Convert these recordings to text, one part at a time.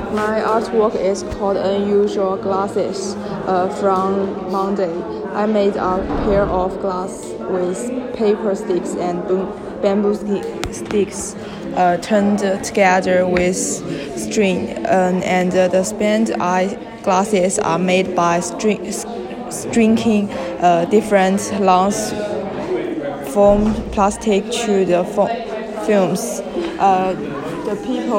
My artwork is called Unusual Glasses from Monday. I made a pair of glasses with paper sticks and bamboo sticks turned together with string, and the spanned eye glasses are made by stringing different lengths from plastic to the films. The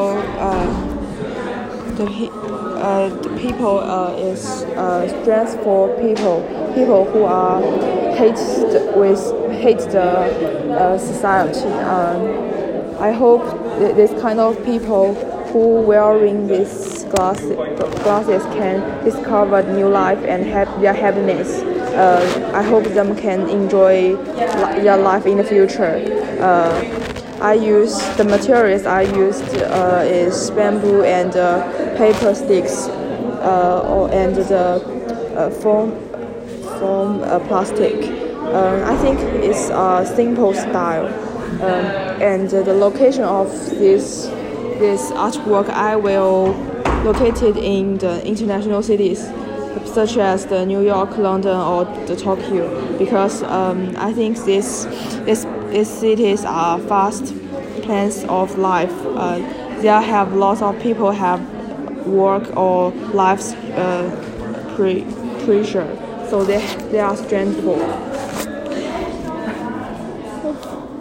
people is stress for people who are hate the society. I hope this kind of people who wearing these glasses can discover new life and have their happiness. I hope them can enjoy their life in the future. The materials I used is bamboo and paper sticks, and the foam plastic. I think it's a simple style, and the location of this artwork I will locate it in the international cities, such as the New York, London, or the Tokyo, because I think these cities are fast plans of life. There have lots of people have work or life's pressure, so they are stressful.